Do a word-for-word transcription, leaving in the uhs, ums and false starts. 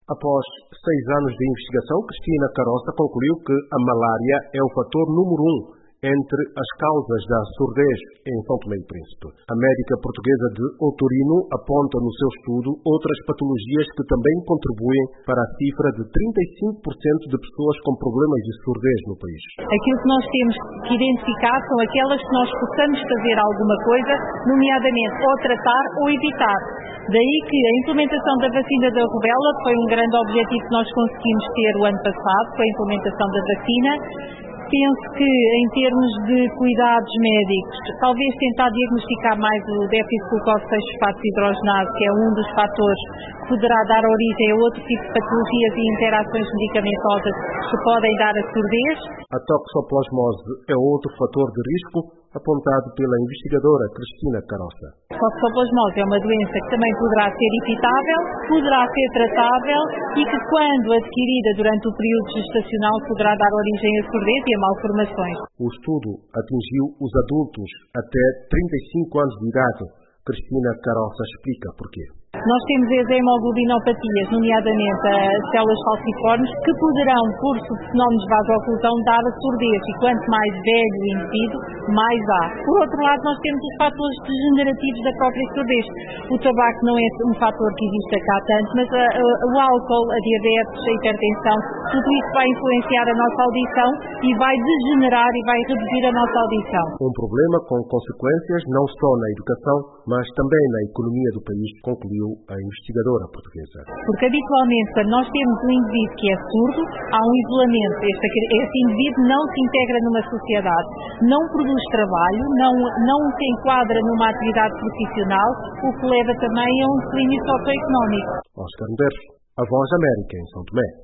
Após seis anos de investigação, Cristina Caroça concluiu que a malária é o fator número um entre as causas da surdez em São Tomé e Príncipe. A médica portuguesa de Outorino aponta no seu estudo outras patologias que também contribuem para a cifra de trinta e cinco por cento de pessoas com problemas de surdez no país. Aquilo que nós temos que identificar são aquelas que nós possamos fazer alguma coisa, nomeadamente ou tratar ou evitar. Daí que a implementação da vacina da rubéola foi um grande objetivo que nós conseguimos ter o ano passado, foi a implementação da vacina. Penso que, em termos de cuidados médicos, talvez tentar diagnosticar mais o déficit glucose seis fosfato hidrogenase, que é um dos fatores que poderá dar origem a outro tipo de patologias e interações medicamentosas que podem dar a surdez. A toxoplasmose é outro fator de risco apontado pela investigadora Cristina Caroça. A toxoplasmose é uma doença que também poderá ser evitável, poderá ser tratável e que, quando adquirida durante o período gestacional, poderá dar origem a surdez e a malformações. O estudo atingiu os adultos até trinta e cinco anos de idade. Cristina Caroça explica porquê. Nós temos as hemoglobinopatias, nomeadamente as células falciformes, que poderão, por fenómenos de vasoclusão, dar a surdez. E quanto mais velho o indivíduo, mais há. Por outro lado, nós temos os fatores degenerativos da própria surdez. O tabaco não é um fator que existe cá tanto, mas a, a, o álcool, a diabetes, a hipertensão, tudo isso vai influenciar a nossa audição e vai degenerar e vai reduzir a nossa audição. Um problema com consequências não só na educação, mas também na economia do país, concluiu a investigadora portuguesa. Porque habitualmente, quando nós temos um indivíduo que é surdo, há um isolamento. Este, este indivíduo não se integra numa sociedade, não produz trabalho, não, não se enquadra numa atividade profissional, o que leva também a um declínio socioeconómico. Oscar Medeiros, a Voz da América em São Tomé.